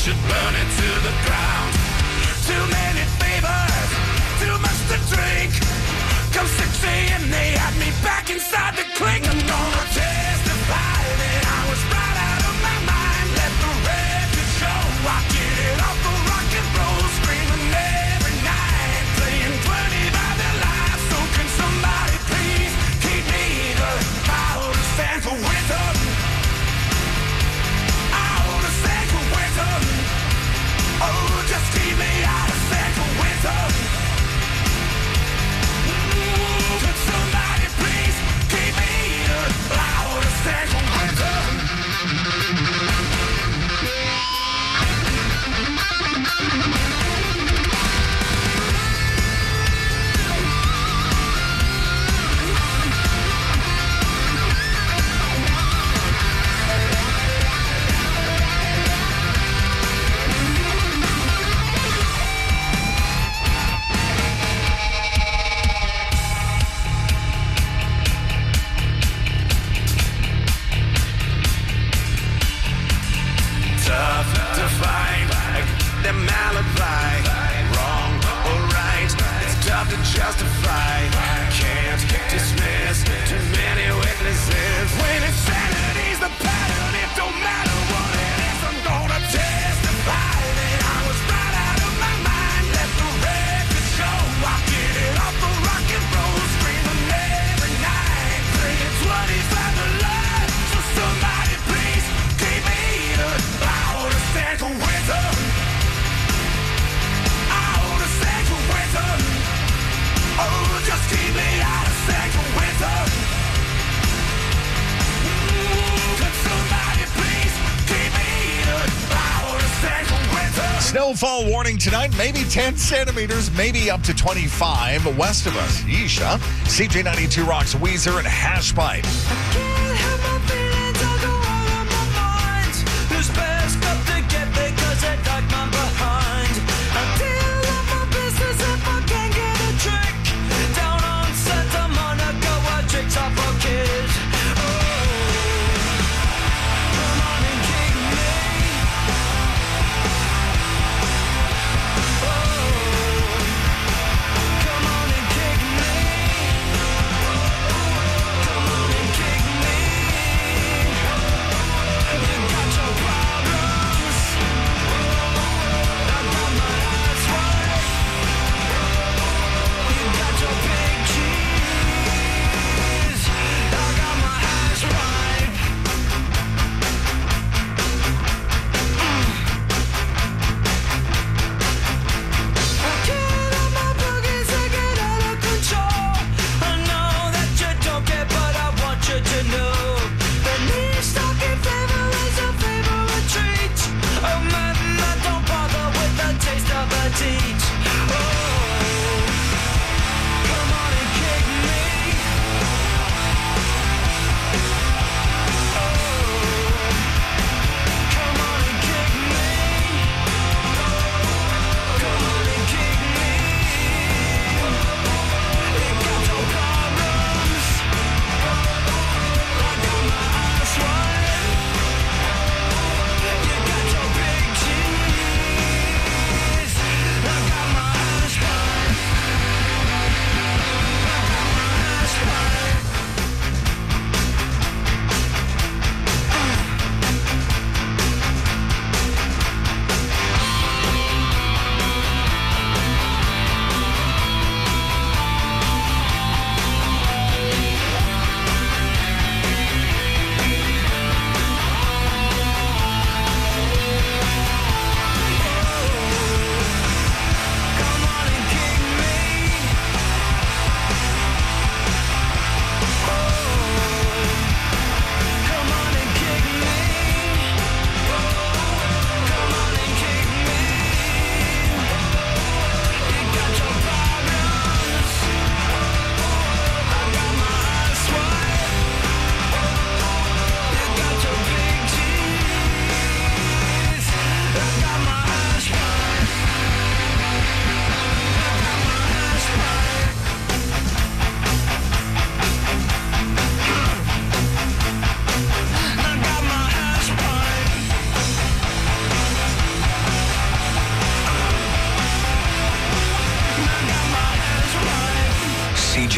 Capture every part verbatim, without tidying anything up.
should burn it to the ground. Too many favors, too much to drink. Come six a.m. they had me back inside the clink. I'm gonna testify that I was right out of my mind. Let the record show I get it off the rock and roll, screaming every night, playing twenty by their lives. So can somebody please keep me good? I hold a stand for wisdom. I hold a stand for wisdom. Oh, just keep me out of stand for wisdom. Could somebody please keep me good? I hold a stand for wisdom. Tough to find them alibi, wrong or right, it's tough to justify. Can't dismiss too many witnesses. When insanity's the pattern, it don't matter what it is. I'm gonna testify that I was right out of my mind. Let the record show I get it off the rock and roll, screaming every night, playing twenty-five to life. So somebody please keep me good. I hold a stand for wisdom. I hold a stand for wisdom. Oh, just keep me out of stand for wisdom. Could somebody please keep me good? I hold a stand for wisdom. Snowfall warning tonight, maybe ten centimeters, maybe up to twenty-five west of us. Yeesh, huh? C J ninety-two Rocks, Weezer, and Hashpipe. Can't help my feelings, I go all on my mind. Who's best up to get because I dug my behind. I deal with my business if I can get a trick. Down on Santa Monica, where tricks are for kids. Oh, come on and kick me. Oh, come on and kick me. Come on and kick me.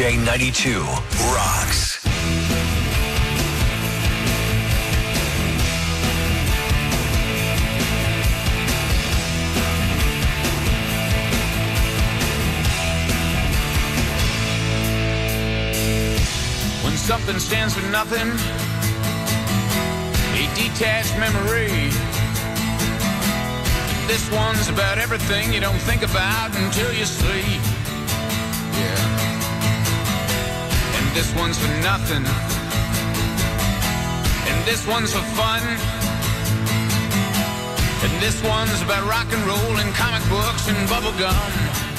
J ninety-two rocks. When something stands for nothing, a detached memory. This one's about everything you don't think about until you sleep. Yeah. And this one's for nothing. And this one's for fun. And this one's about rock and roll and comic books and bubble gum.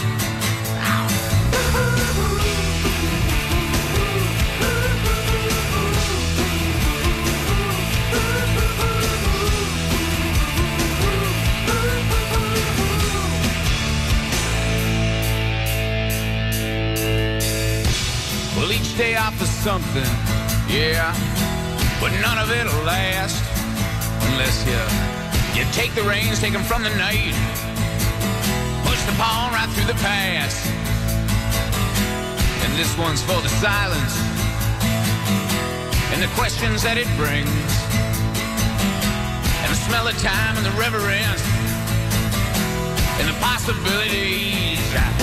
Well, each day offers something, yeah, but none of it'll last unless you you take the reins, take them from the night, push the pawn right through the past. And this one's for the silence and the questions that it brings, and the smell of time and the reverence and the possibilities.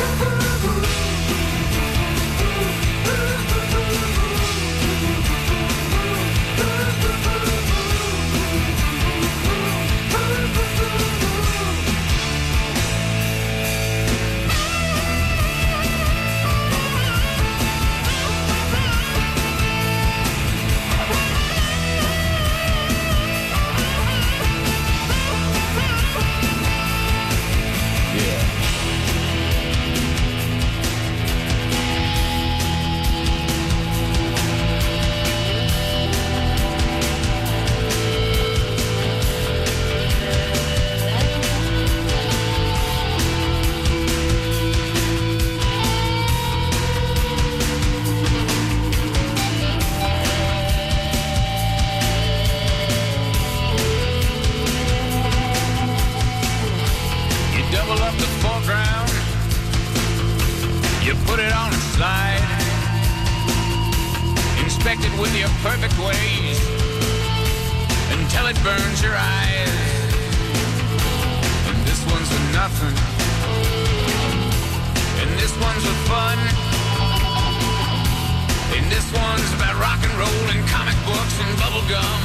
With your perfect ways until it burns your eyes. And this one's for nothing, and this one's for fun, and this one's about rock and roll and comic books and bubble gum.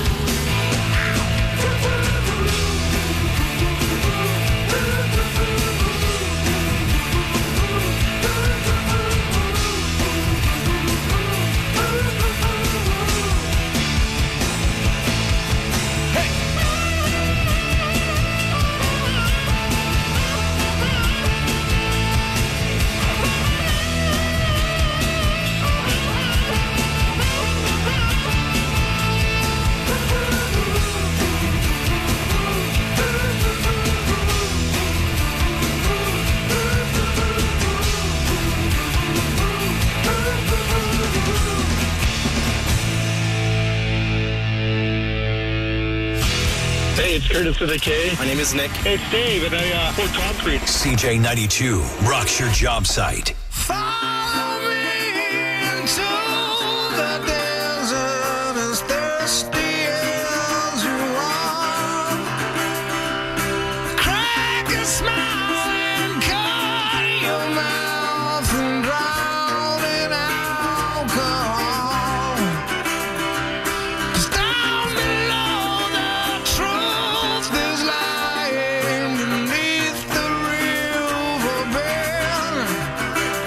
It's Curtis with a K. My name is Nick. Hey, it's Dave, and I uh, pour concrete. C J ninety-two rocks your job site. Follow me into the desert as thirsty as you are. Crack a smile and cut your mouth and drown in alcohol. 'Cause down below the truth is lying beneath the riverbed.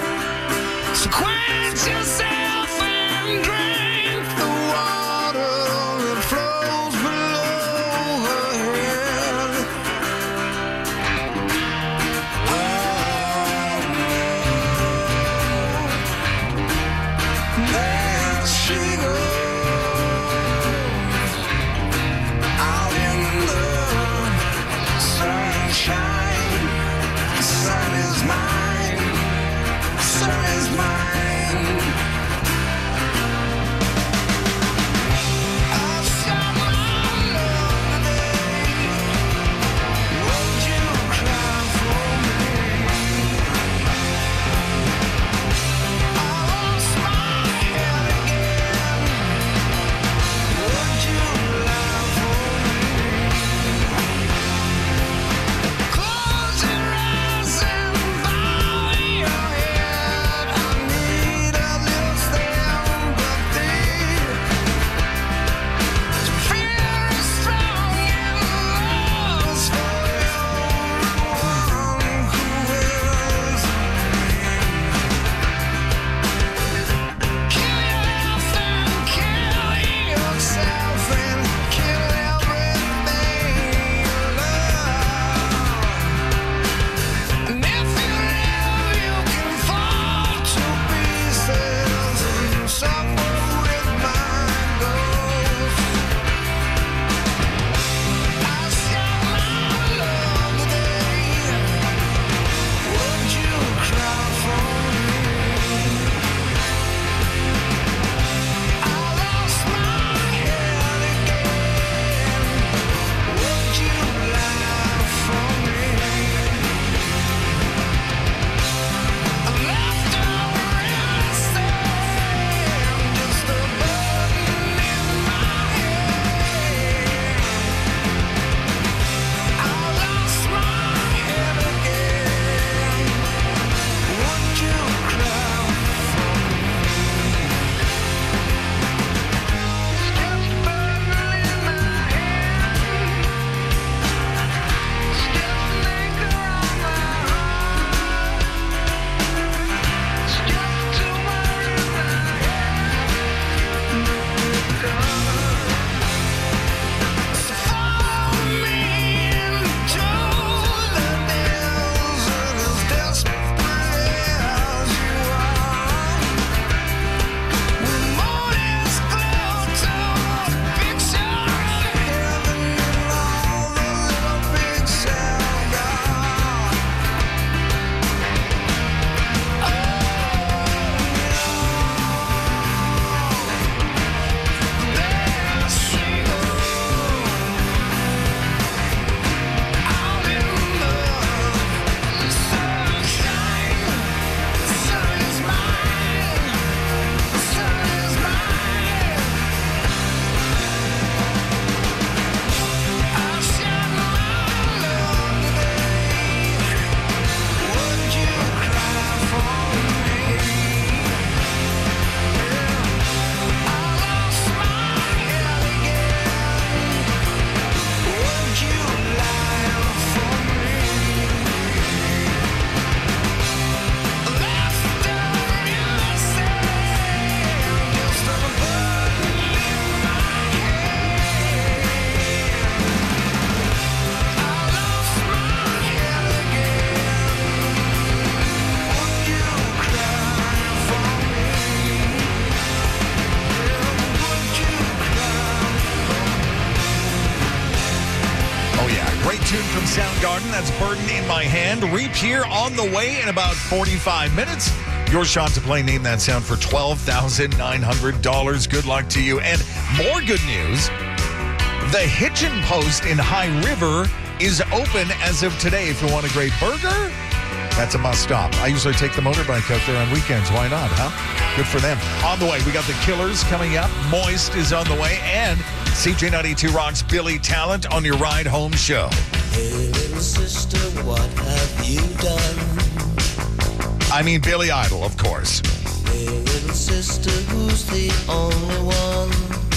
tune from Soundgarden. That's Burden in My Hand. Reap here on the way in about forty-five minutes. Your shot to play Name That Sound for twelve thousand nine hundred dollars. Good luck to you. And more good news. The Hitchin Post in High River is open as of today. If you want a great burger, that's a must stop. I usually take the motorbike out there on weekends. Why not, huh? Good for them. On the way, we got the Killers coming up. Moist is on the way. And C J ninety-two Rock's Billy Talent on your ride home show. Hey, little sister, what have you done? I mean, Billy Idol, of course. Hey, little sister, who's the only one?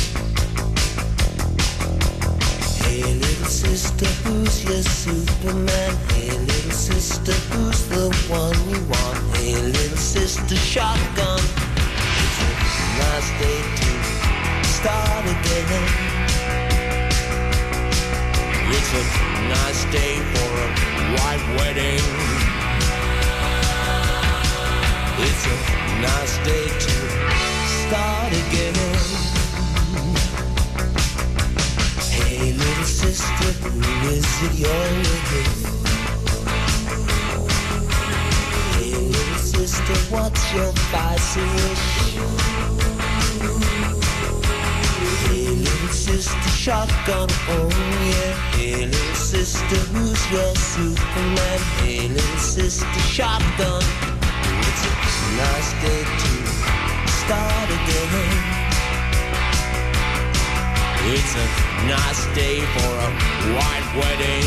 Hey, little sister, who's your Superman? Hey, little sister, who's the one you want? Hey, little sister, shotgun. It's a nice day to start again. It's a nice day for a white wedding. It's a nice day to start again. Hey, little sister, who is it you're with? Hey, little sister, what's your vice wish? Hey, little sister, shotgun, oh yeah. Hey, little sister, who's your Superman? Hey, little sister, shotgun. It's a nice day to start again. It's a nice day for a white wedding.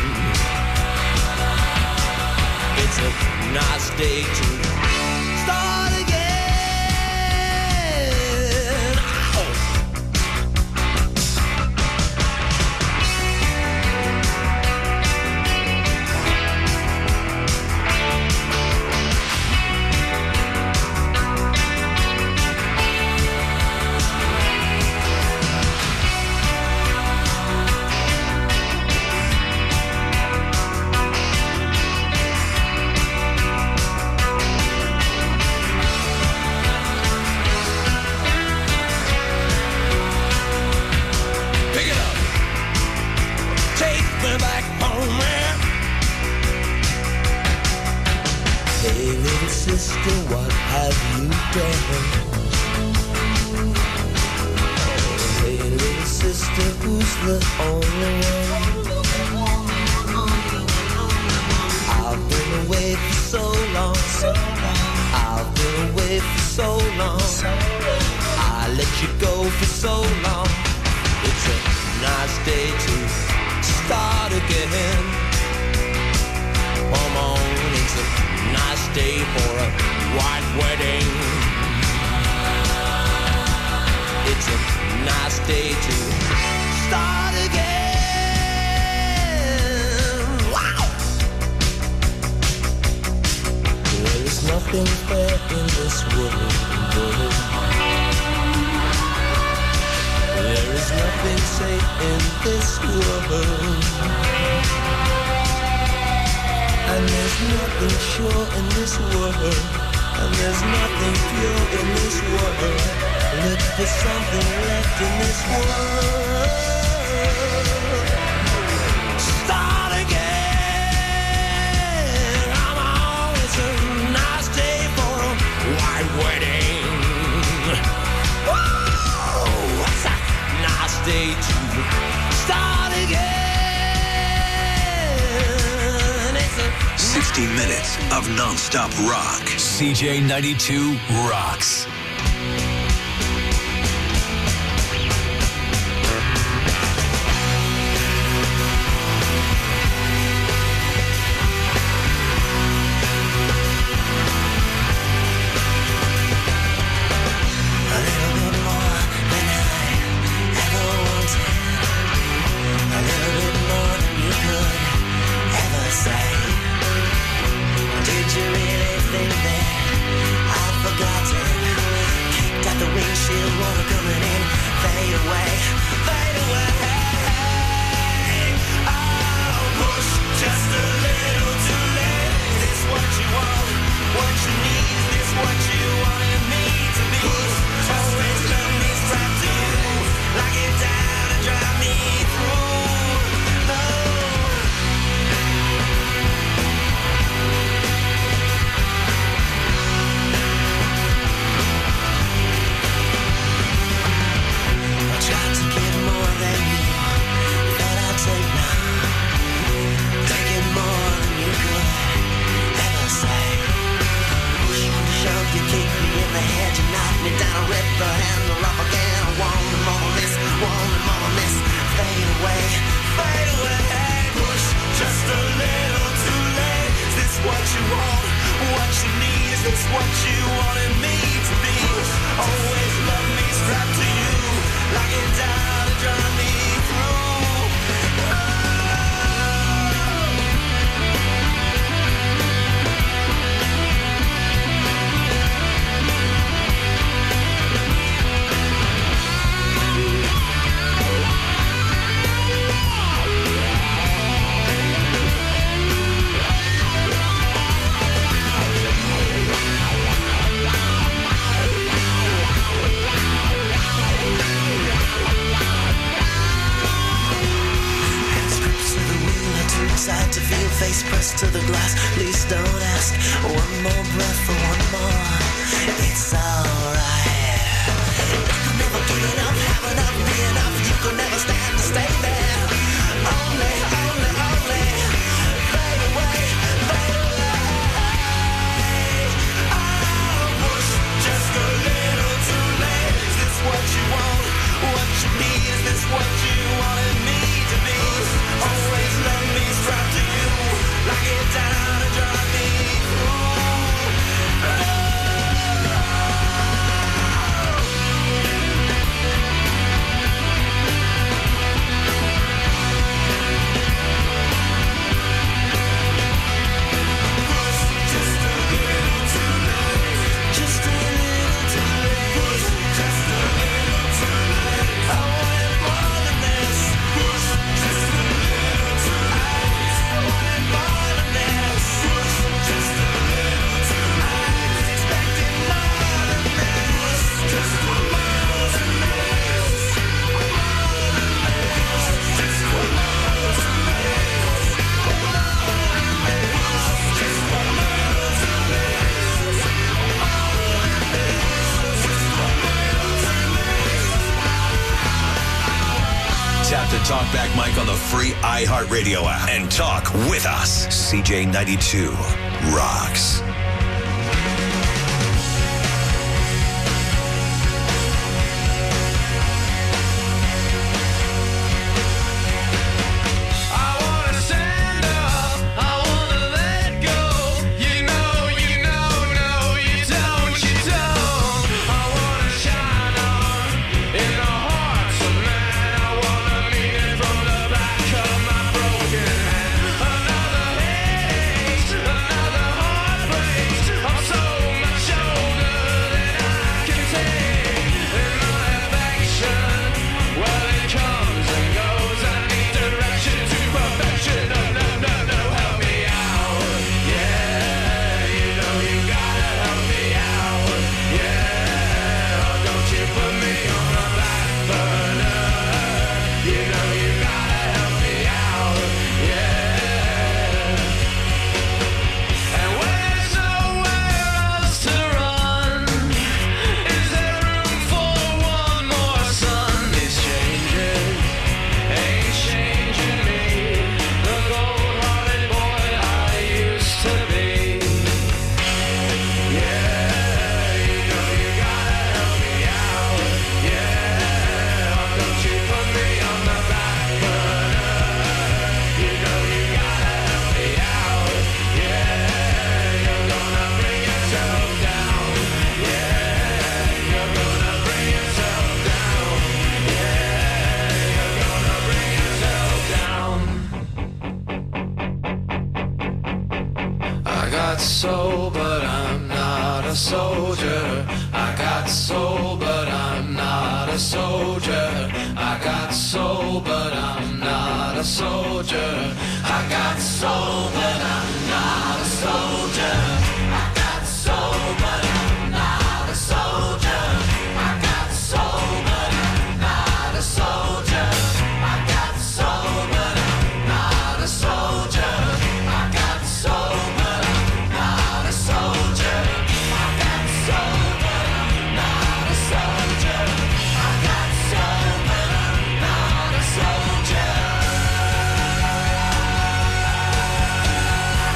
It's a nice day to start again. Oh. sixty minutes of non-stop rock. C J ninety-two rocks. Did you really think that I've forgotten drive me through. Hands grips to the wheel, I turn aside to feel, face pressed to the glass. Please don't ask, one more breath for one more. It's alright. I could never get enough, have enough, be enough. You could never stand to stay there. Only, only, only fade away, fade away. Oh, push just a little too late. Is this what you want? What you need? Is this what you wanted me to be? Always love me strapped to you, lock it down and drive me through. Oh. Tap the TalkBack mic on the free iHeartRadio app and talk with us. C J ninety-two rocks. I wanna stand up, I wanna let go. You know, you know, no, you don't, you don't. I wanna shine on in the hearts of man. I wanna mean it from the back of my broken hand. Another headache, another heartbreak. I'm so much older than I can take. And I have action, well it comes and goes. I need direction to perfection. No, no, no, no, help me out. Yeah, you know you gotta help me out. Yeah, oh, don't you put me on the back burner. You know you gotta help me out. Yeah. And when there's nowhere else to run, is there room for one more sun? It's changing, ain't changing me, the cold-hearted boy I used to be. Yeah, you know you gotta help me out. Yeah, oh, don't you put me on the back burner. You know you gotta help me out. Yeah, you're gonna bring yourself down. Yeah, you're gonna bring yourself down. Yeah, you're gonna bring yourself down. I got soul, but I'm not a soldier. I got soul, but I'm not a soldier. I got soul, but I'm not a soldier. I got soul, but I'm not a soldier. I got soul, but I'm not a soldier. I got soul, but I'm not a soldier. I got soul, but I'm not a soldier. I got soul, but I'm not a soldier. I got soul, but I'm not a soldier. I got soul, but I'm not a soldier.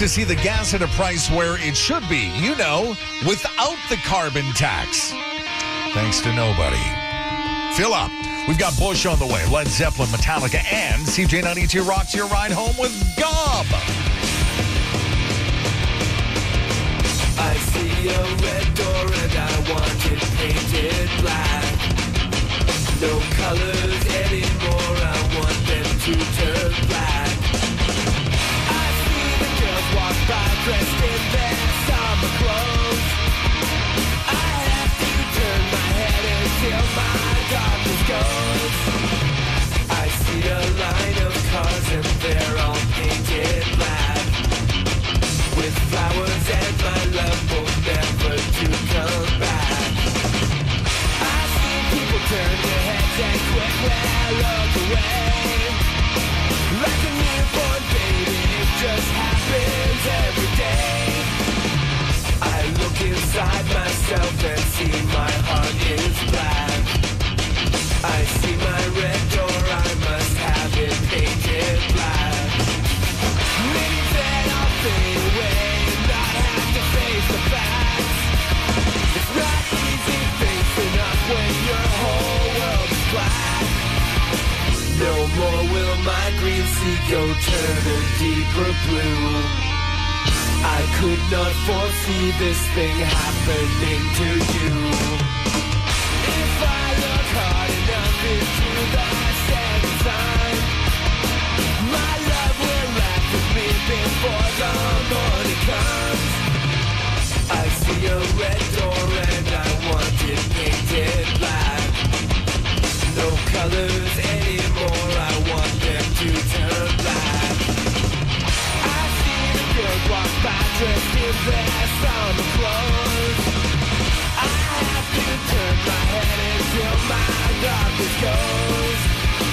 to see the gas at a price where it should be, you know, without the carbon tax. Thanks to nobody. Fill up. We've got Bush on the way, Led Zeppelin, Metallica, and C J ninety-two rocks your ride home with Gob. I see a red door and I want it painted black. No colors anymore, I want them to turn black. I see the girls walk by dressed in their summer clothes. I have to turn my head until my darkness goes. I see a line of cars and they're all painted black, with flowers and my love both never to come back. I see people turn their heads and quickly look away, like a newborn baby, it just happens every day. I look inside myself and see my heart is black. I see my red door, I must have it painted black. Maybe then I'll fade away and not have to face the facts. It's not easy facing up when your whole world is black. No more will my green sea go turn a deeper blue. I could not foresee this thing happening to you. If I look hard enough into the setting sun, my love will laugh with me before the morning comes. I see a red door and I want it painted black. No colors anymore, I want them to turn black. I see the girls walk by dressed in their summer clothes. I have to turn my head until my darkness goes.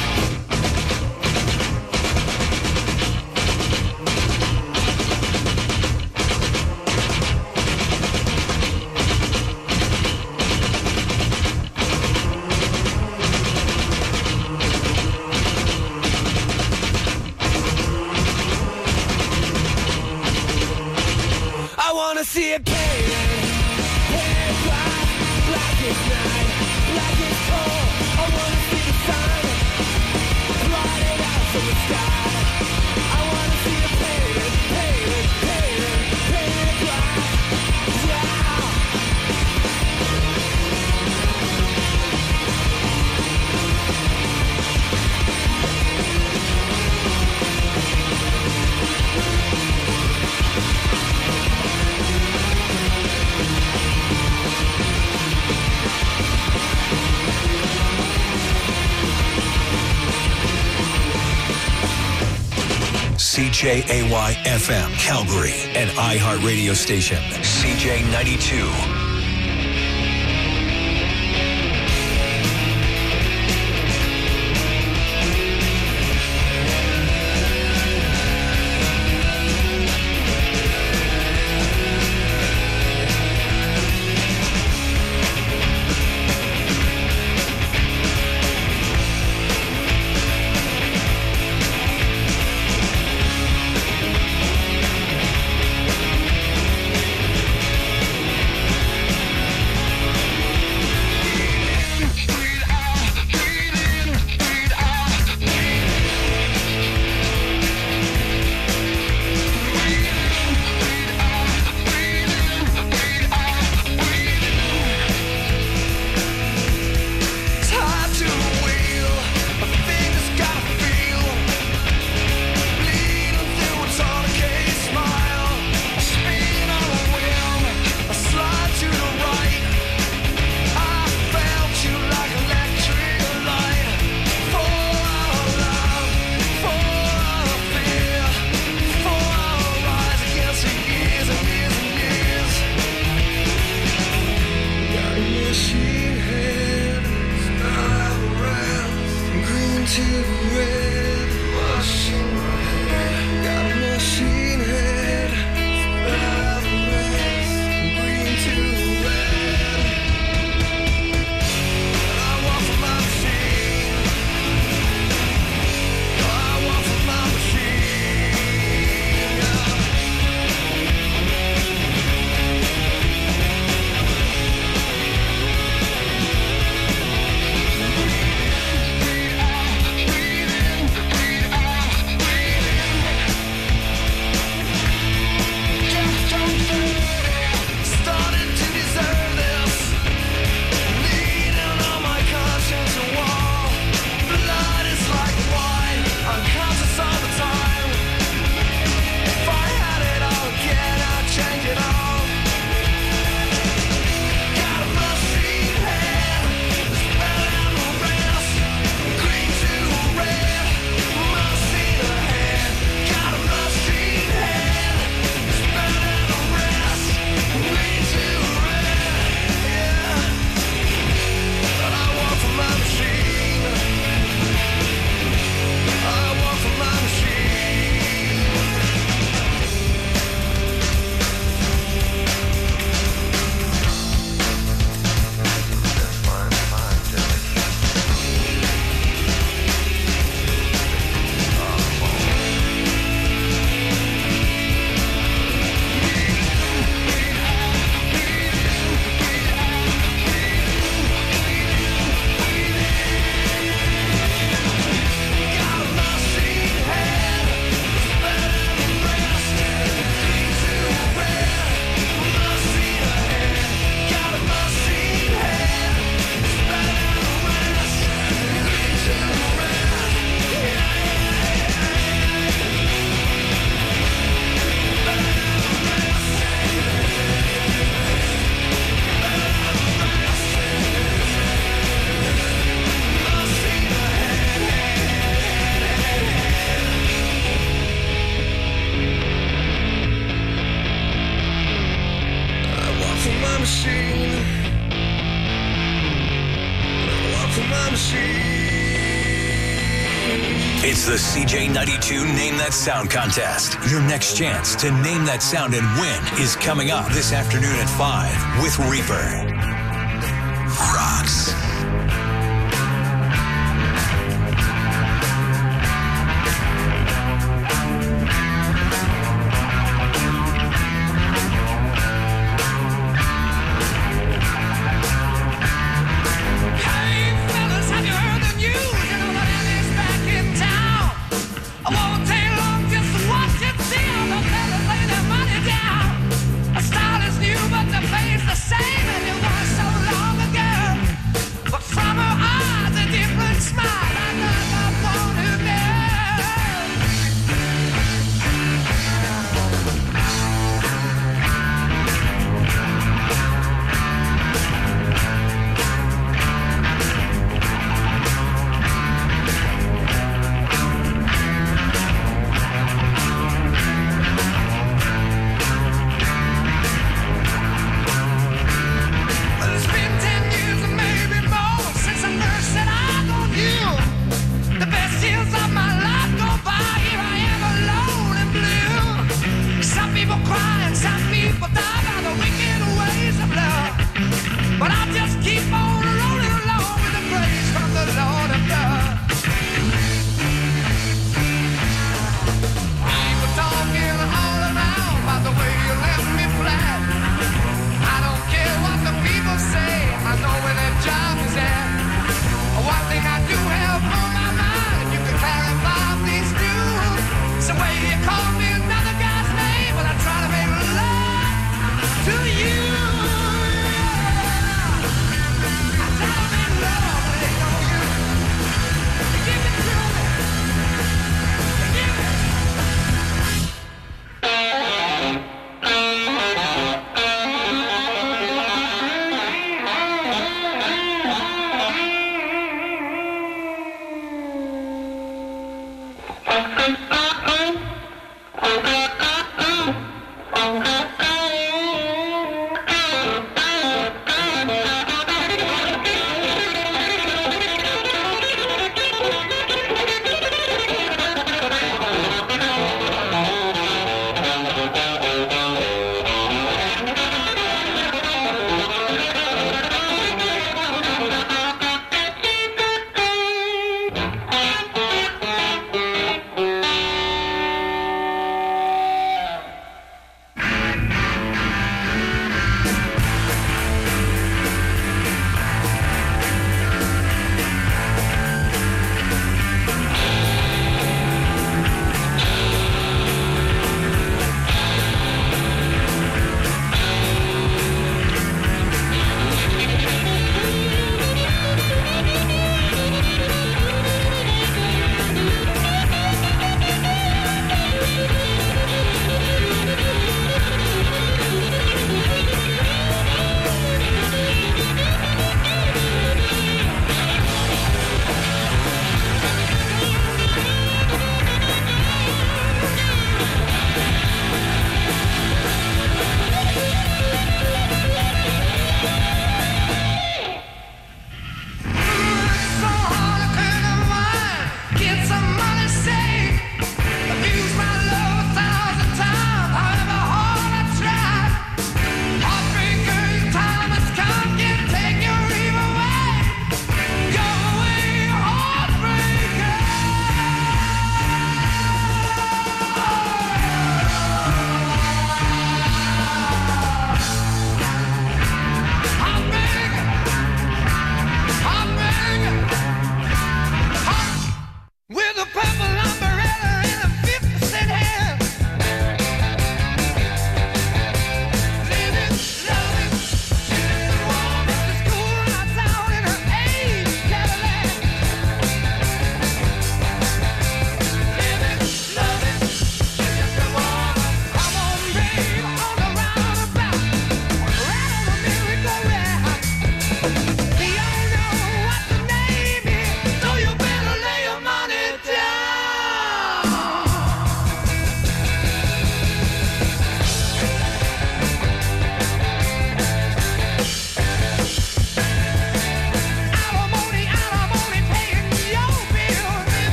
I wanna see it painted, painted black, black as night, black as coal. I wanna see the sun blotted out from the sky. I wanna see it painted, painted, painted, painted black. Yeah. C J A Y F M, Calgary, an iHeart radio station. C J ninety-two. It's the C J ninety-two Name That Sound contest. Your next chance to name that sound and win is coming up this afternoon at five with Reaper. Rocks. Same and you want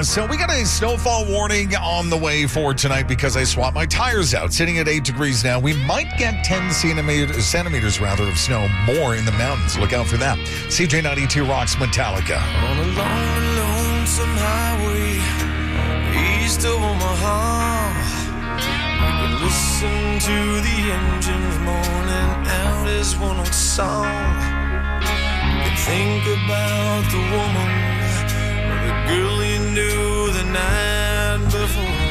so we got a snowfall warning on the way for tonight because I swapped my tires out. Sitting at eight degrees now. We might get ten centimeters, centimeters rather, of snow more in the mountains. Look out for that. C J ninety-two Rocks Metallica. On a long, lonesome highway east of Omaha, you can listen to the engines moaning out his one old song. You can think about the woman or the girl you knew the night before.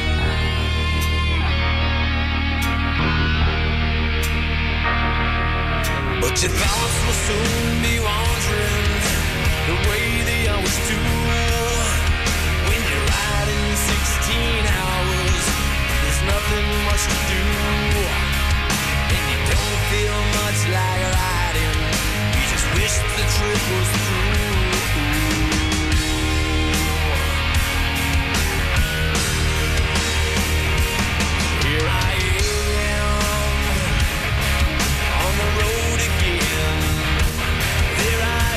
But your thoughts will soon be wandering the way they always do. When you're riding sixteen hours, there's nothing much to do. And you don't feel much like riding, you just wish the trip was through. Here I am on the road again. There I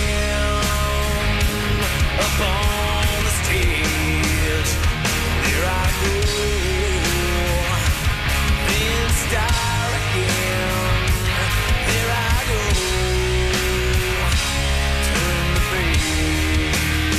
am upon the stage. There I go, then start again. There I go, turn the page.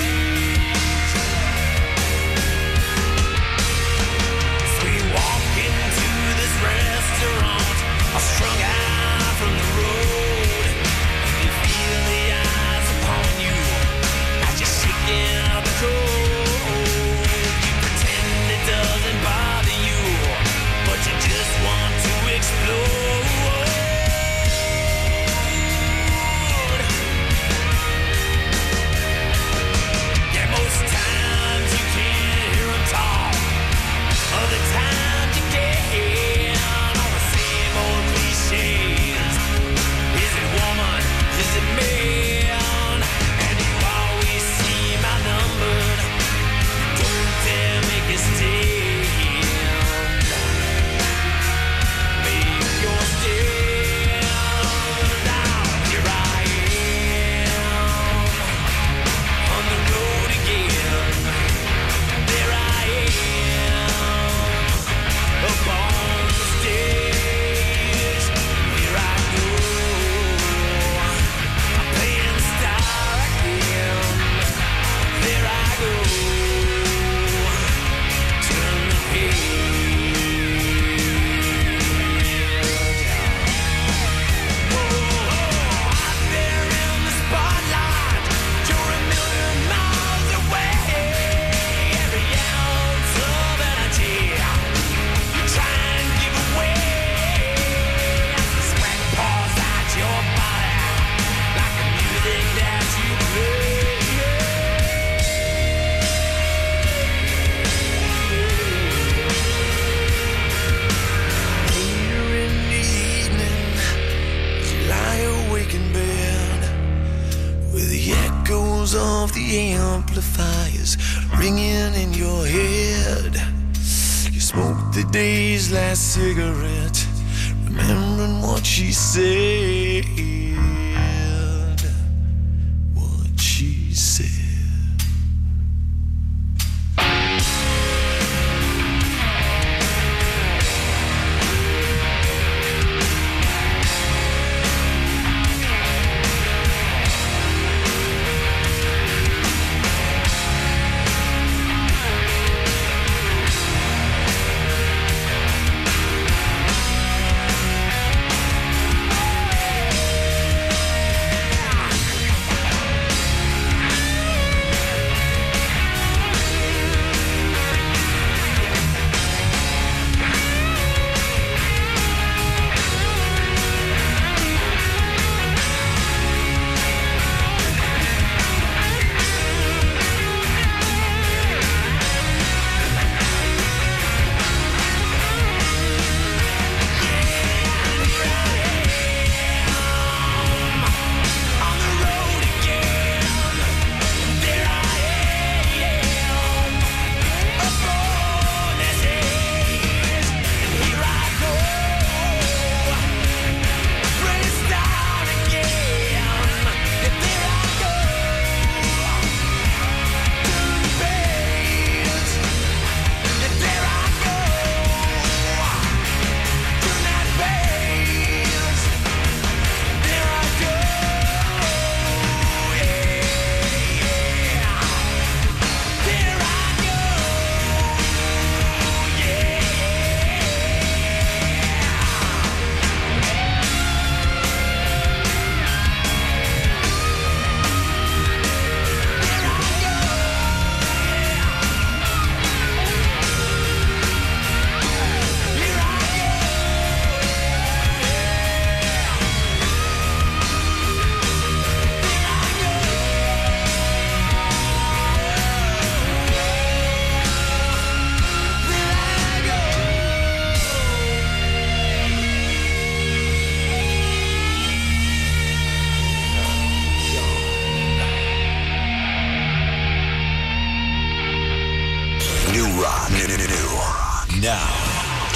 So we walk into this restaurant, all strung out from the road. You feel the eyes upon you as you're shaking out the cold. You pretend it doesn't bother you, but you just want to explode. Yeah, most times you can't hear 'em talk. Other times you can, all the same old cliches. Is it woman? Is it man? And you always seem outnumbered. Don't dare make a stand. Make your stand. Now here I am on the road again. There I am up on the stage. Here I go, I'm playing star again. There I go, turn the page. Whoa, out there in the spotlight, you're a million miles away. Every ounce of energy you try and give away. As the sweat pours out your body like the music that you play. Later in the evening, as you lie awake in bed, with the echoes of the amplifiers ringing in your head, you smoke the day's last cigarette, remembering what she said. What she said.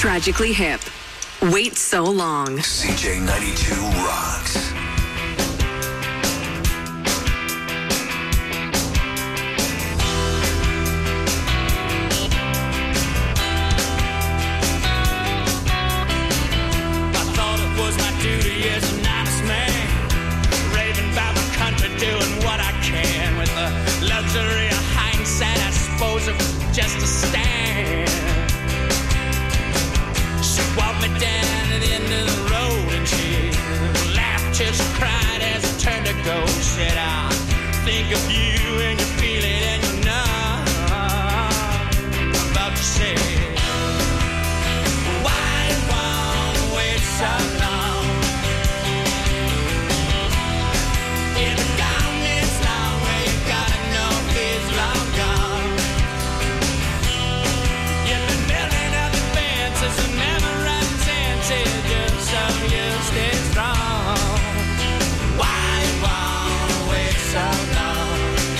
Tragically Hip. Wait so long. C J ninety-two rocks. I thought it was my duty as an honest man, raving about my country, doing what I can with the luxury of hindsight. I suppose it was just a stand. She walked me down to the end of the road and she laughed till she cried as I turned to go. She said, I think of you and you feel it and you know I'm about to say, why you wanna wait so long? If the gone is long, well you gotta know it's long gone. You've been building up the fences and never running senses just so you stay strong. Why you wanna wait so long?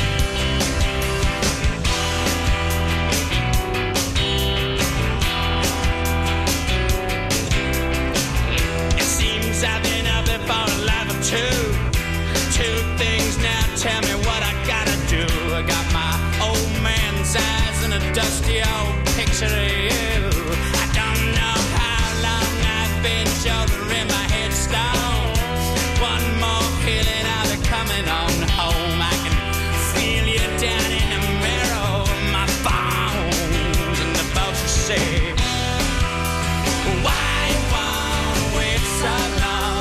It seems I've been up there for a life or two. Two things now, tell me what I gotta do. I got my old man's eyes and a dusty old picture of you. I don't know how long I've been shouldering my headstone. One more hill and I'll be coming on home. I can feel you down in the marrow of my bones. And the folks will say, why you wanna wait so long?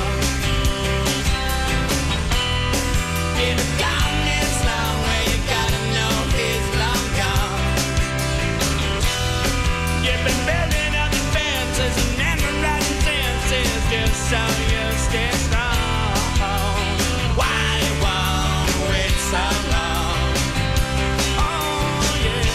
If the gone is long, well you gotta know it's long gone. You've been building up the fences and never riding senses just so you stay strong. Why you wanna wait so long? Oh yeah.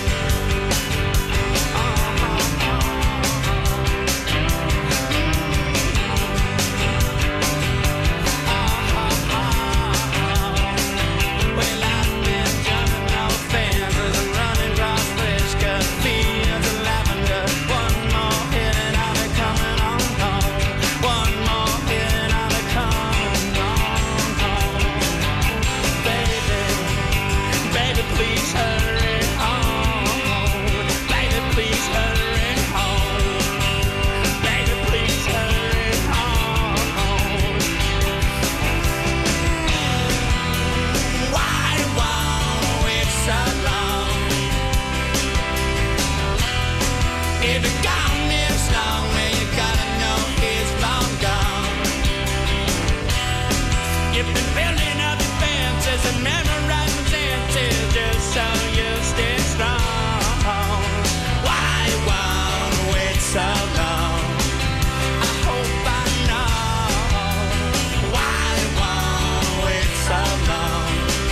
Well, I've been jumping off fences and running across Frisco fields of lavender. One more hit and I'll be coming on home. One more hit and I'll be coming on home. Baby, baby, please hurry home. Baby, please hurry home. Baby, please hurry home. Why you wanna wait so long? If the gone is long, well you gotta know it's long gone. You've been building up the fences and memorizing sentences just so you stay strong. Why you wanna wait so long? I hope I know why you wanna wait so long.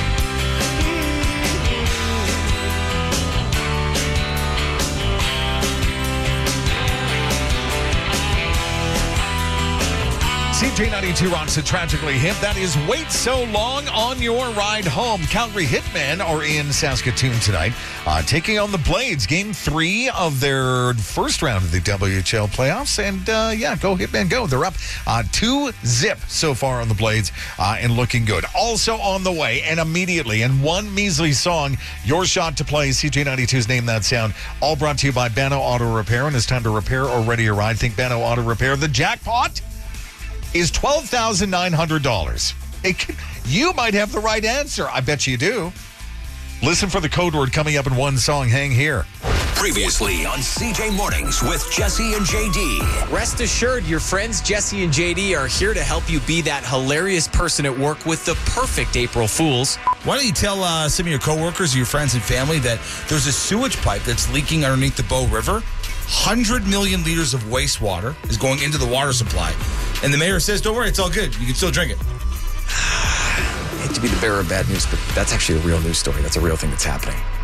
C J ninety-two rocks it Tragically Hip. That is Wait So Long on your ride home. Calgary Hitmen are in Saskatoon tonight, uh, taking on the Blades. Game three of their first round of the W H L playoffs. And, uh, yeah, go Hitmen, go. They're up uh, two zip so far on the Blades uh, and looking good. Also on the way, and immediately, in one measly song, your shot to play C J ninety-two's Name That Sound. All brought to you by Banno Auto Repair. And it's time to repair or ready your ride. Think Banno Auto Repair. The jackpot is twelve thousand nine hundred dollars. It could, you might have the right answer. I bet you do. Listen for the code word coming up in one song. Hang here. Previously on C J Mornings with Jesse and J D. Rest assured, your friends Jesse and J D are here to help you be that hilarious person at work with the perfect April Fools. Why don't you tell uh, some of your coworkers or your friends and family that there's a sewage pipe that's leaking underneath the Bow River? one hundred million liters of wastewater is going into the water supply. And the mayor says, don't worry, it's all good. You can still drink it. I hate to be the bearer of bad news, but that's actually a real news story. That's a real thing that's happening.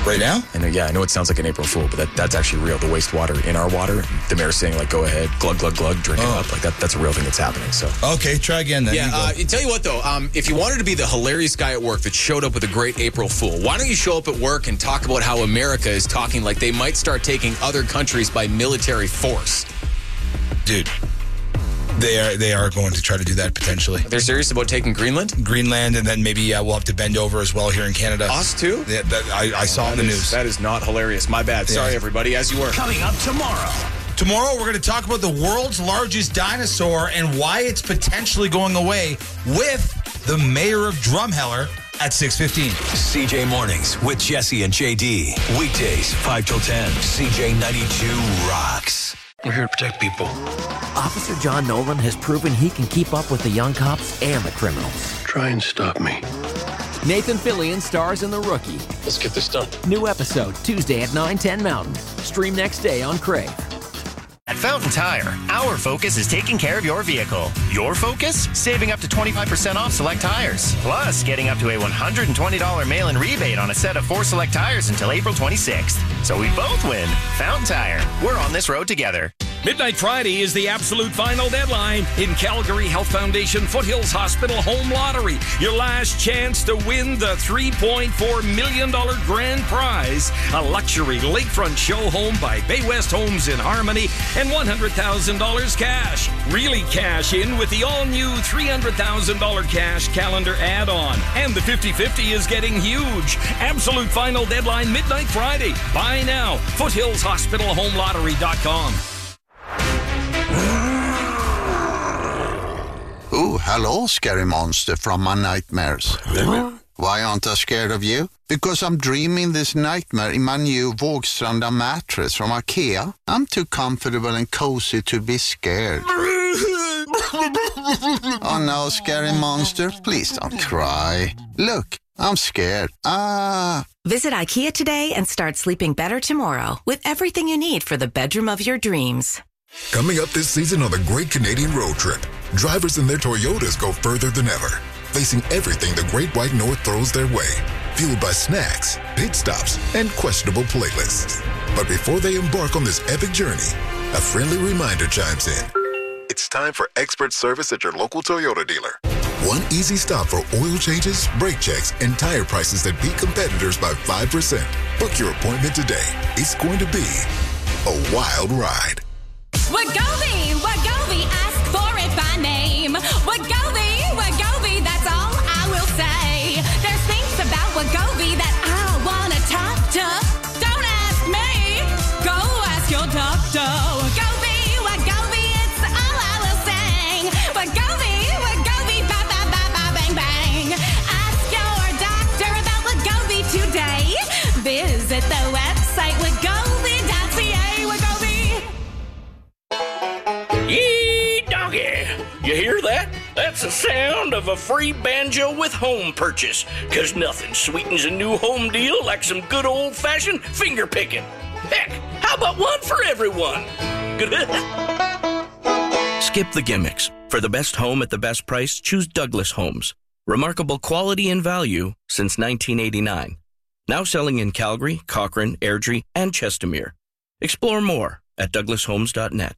Right now? I know, yeah, I know it sounds like an April Fool, but that, that's actually real. The wastewater in our water, the mayor's saying, like, go ahead, glug, glug, glug, drink it Oh. up. Like, that, that's a real thing that's happening, so. Okay, try again then. Yeah, You go. uh, tell you what, though, um, if you wanted to be the hilarious guy at work that showed up with a great April Fool, why don't you show up at work and talk about how America is talking like they might start taking other countries by military force? Dude, they are they are going to try to do that potentially. They're serious about taking Greenland? Greenland, and then maybe uh, we'll have to bend over as well here in Canada. Us, too? Yeah, that, I, I saw in the That is- news. That is not hilarious. My bad. Sorry, Yeah. everybody, as you were. Coming up tomorrow. Tomorrow, we're going to talk about the world's largest dinosaur and why it's potentially going away with the mayor of Drumheller at six fifteen. C J Mornings with Jesse and J D. Weekdays, five till ten. C J ninety-two rocks. We're here to protect people. Officer John Nolan has proven he can keep up with the young cops and the criminals. Try and stop me. Nathan Fillion stars in The Rookie. Let's get this done. New episode Tuesday at nine ten Mountain. Stream next day on Crave. At Fountain Tire, our focus is taking care of your vehicle. Your focus? Saving up to twenty-five percent off select tires. Plus, getting up to a one hundred twenty dollars mail-in rebate on a set of four select tires until April twenty-sixth. So we both win. Fountain Tire. We're on this road together. Midnight Friday is the absolute final deadline in Calgary Health Foundation Foothills Hospital Home Lottery. Your last chance to win the three point four million dollars grand prize, a luxury lakefront show home by Bay West Homes in Harmony, and one hundred thousand dollars cash. Really cash in with the all-new three hundred thousand dollars cash calendar add-on. And the fifty-fifty is getting huge. Absolute final deadline Midnight Friday. Buy now. foothills hospital home lottery dot com. Oh, hello, scary monster from my nightmares. Why aren't I scared of you? Because I'm dreaming this nightmare in my new Vågstranda mattress from IKEA. I'm too comfortable and cozy to be scared. Oh no, scary monster, please don't cry. Look, I'm scared. Ah. Visit IKEA today and start sleeping better tomorrow with everything you need for the bedroom of your dreams. Coming up this season on the Great Canadian Road Trip, drivers in their Toyotas go further than ever, facing everything the Great White North throws their way, fueled by snacks, pit stops, and questionable playlists. But before they embark on this epic journey, a friendly reminder chimes in. It's time for expert service at your local Toyota dealer. One easy stop for oil changes, brake checks, and tire prices that beat competitors by five percent. Book your appointment today. It's going to be a wild ride. Wegovy, Wegovy, ask for it by name. Wegovy, Wegovy, that's all I will say. There's things about Wegovy that I wanna talk to. Don't ask me, go ask your doctor. Wegovy, Wegovy, it's all I will say. Wegovy, Wegovy, ba ba ba ba bang bang. Ask your doctor about Wegovy today. Visit the website wegovy dot c a. Wegovy. Yee, doggy. You hear that? That's the sound of a free banjo with home purchase. Because nothing sweetens a new home deal like some good old-fashioned finger picking. Heck, how about one for everyone? Skip the gimmicks. For the best home at the best price, choose Douglas Homes. Remarkable quality and value since nineteen eighty-nine. Now selling in Calgary, Cochrane, Airdrie, and Chestermere. Explore more at douglas homes dot net.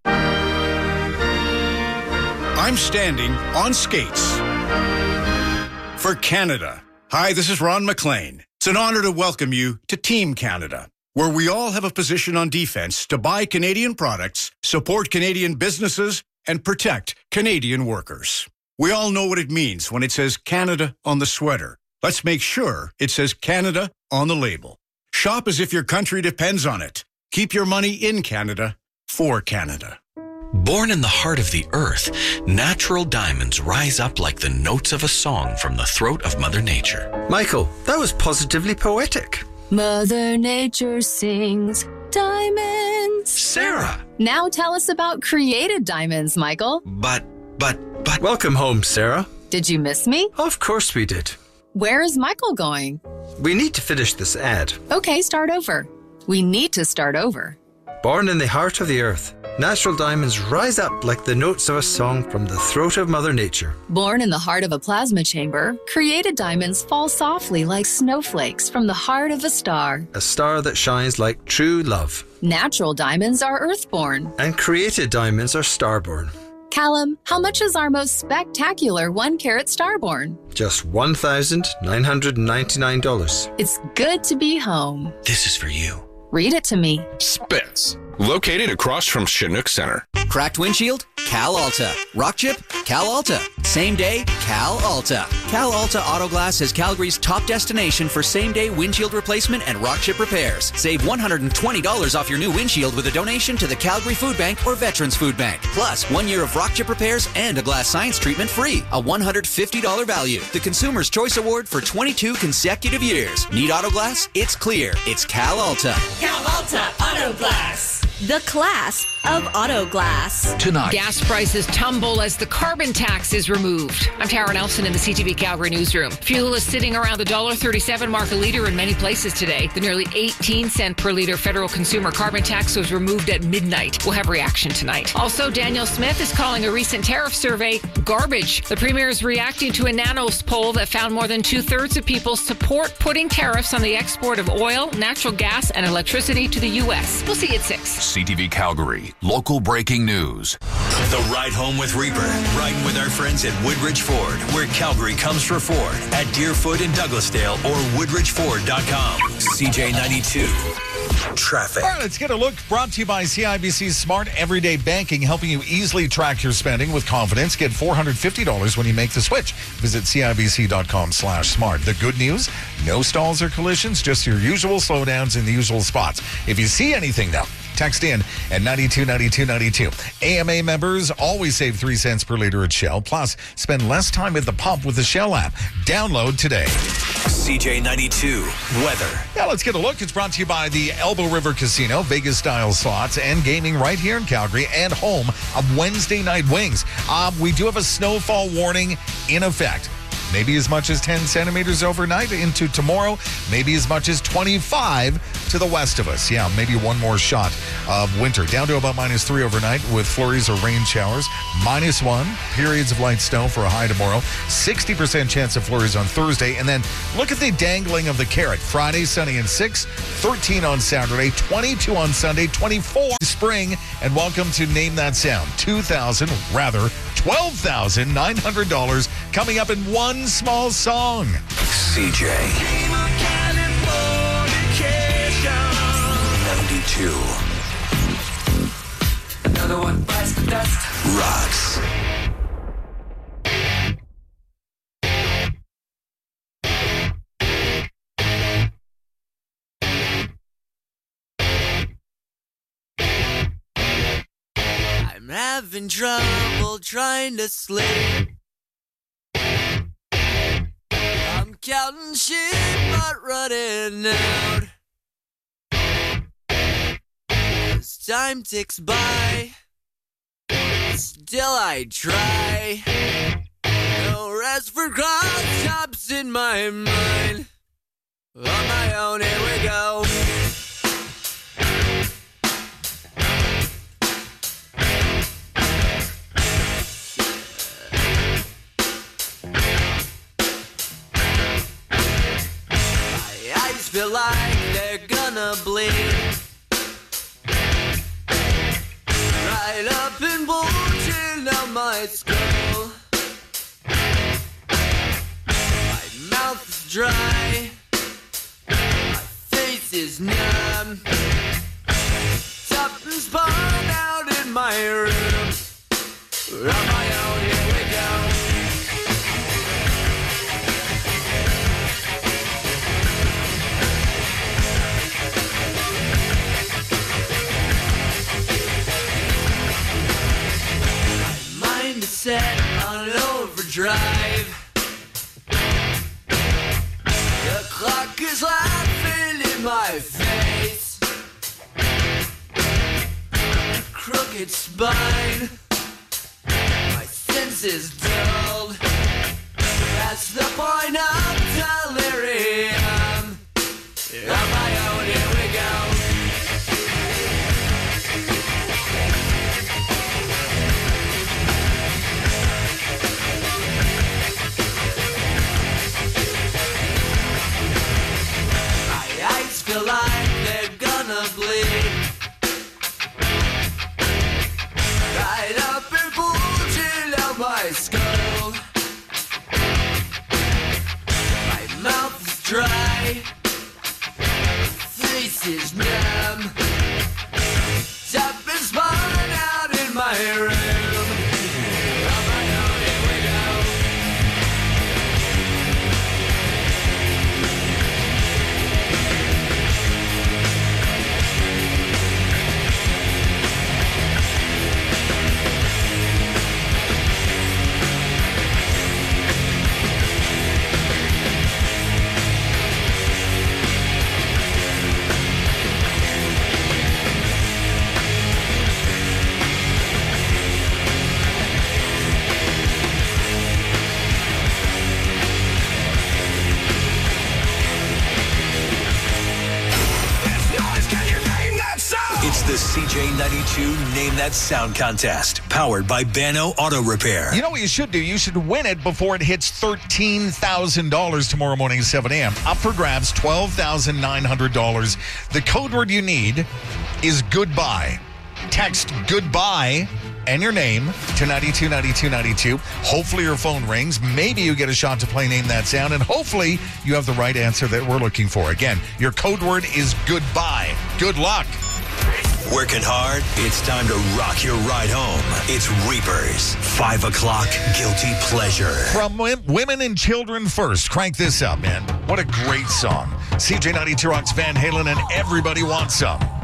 I'm standing on skates for Canada. Hi, this is Ron McLean. It's an honor to welcome you to Team Canada, where we all have a position on defense to buy Canadian products, support Canadian businesses, and protect Canadian workers. We all know what it means when it says Canada on the sweater. Let's make sure it says Canada on the label. Shop as if your country depends on it. Keep your money in Canada for Canada. Born in the heart of the earth, natural diamonds rise up like the notes of a song from the throat of Mother Nature. Michael, that was positively poetic. Mother Nature sings diamonds. Sarah! Now tell us about created diamonds, Michael. But, but, but... Welcome home, Sarah. Did you miss me? Of course we did. Where is Michael going? We need to finish this ad. Okay, start over. We need to start over. Born in the heart of the earth, Natural diamonds rise up like the notes of a song from the throat of Mother Nature. Born in the heart of a plasma chamber, created diamonds fall softly like snowflakes from the heart of a star. A star that shines like true love. Natural diamonds are earthborn. And created diamonds are starborn. Callum, how much is our most spectacular one-carat starborn? Just one thousand nine hundred ninety-nine dollars. It's good to be home. This is for you. Read it to me. Spitz, located across from Chinook Center. Cracked windshield? Cal Alta. Rock chip? Cal Alta. Same day? Cal Alta. Cal Alta Auto Glass is Calgary's top destination for same-day windshield replacement and rock chip repairs. Save one hundred twenty dollars off your new windshield with a donation to the Calgary Food Bank or Veterans Food Bank. Plus, one year of rock chip repairs and a glass science treatment free. A one hundred fifty dollars value. The Consumer's Choice Award for twenty-two consecutive years. Need auto glass? It's clear. It's Cal Alta. Cal Alta Auto Glass. The class of auto glass. Tonight. Gas prices tumble as the carbon tax is removed. I'm Tara Nelson in the C T V Calgary newsroom. Fuel is sitting around the one dollar thirty-seven mark a litre in many places today. The nearly eighteen cent per litre federal consumer carbon tax was removed at midnight. We'll have reaction tonight. Also, Daniel Smith is calling a recent tariff survey garbage. The premier is reacting to a Nanos poll that found more than two-thirds of people support putting tariffs on the export of oil, natural gas, and electricity to the U S. We'll see you at six. C T V Calgary, local breaking news. The Ride Home with Reaper, riding with our friends at Woodridge Ford, where Calgary comes for Ford, at Deerfoot in Douglasdale or woodridge ford dot com. C J ninety-two. Traffic. All right, let's get a look. Brought to you by C I B C's Smart Everyday Banking, helping you easily track your spending with confidence. Get four hundred fifty dollars when you make the switch. Visit C I B C dot com slash smart. The good news, no stalls or collisions, just your usual slowdowns in the usual spots. If you see anything, though, text in at ninety-two ninety-two ninety-two. A M A members always save three cents per liter at Shell. Plus, spend less time at the pump with the Shell app. Download today. C J ninety-two weather. Now let's get a look. It's brought to you by the Elbow River Casino, Vegas-style slots and gaming right here in Calgary, and home of Wednesday night wings. Um, we do have a snowfall warning in effect. Maybe as much as ten centimeters overnight into tomorrow. Maybe as much as twenty-five to the west of us. Yeah, maybe one more shot of winter. Down to about minus three overnight with flurries or rain showers. Minus one, periods of light snow for a high tomorrow. sixty percent chance of flurries on Thursday. And then look at the dangling of the carrot. Friday, sunny and six. thirteen on Saturday. twenty-two on Sunday. twenty-four spring. And welcome to Name That Sound. two thousand, rather, twelve thousand nine hundred dollars coming up in one small song. C J ninety-two. Another one bites the dust. Rocks. I'm having trouble trying to sleep. I'm counting sheep but running out. As time ticks by, still I try. No rest for cross-tops in my mind. On my own, here we go. Feel like they're gonna bleed right up and bulging out my skull. My mouth is dry, my face is numb. Something spun out in my room. On my own, here we go. Set on overdrive. The clock is laughing in my face. Crooked spine, my senses dulled. That's the point of delirium. On my own, here we go. my room. Up and down, here we go. It's the C J ninety-two Name That Sound contest, powered by Bano Auto Repair. You know what you should do? You should win it before it hits thirteen thousand dollars tomorrow morning at seven a.m. Up for grabs, twelve thousand nine hundred dollars. The code word you need is goodbye. Text goodbye and your name to ninety-two ninety-two ninety-two. Hopefully your phone rings. Maybe you get a shot to play Name That Sound, and hopefully you have the right answer that we're looking for. Again, your code word is goodbye. Good luck. Working hard? It's time to rock your ride home. It's Reapers. Five o'clock guilty pleasure. From Women and Children First. Crank this up, man. What a great song. C J ninety-two Rocks, Van Halen, and Everybody Wants Some.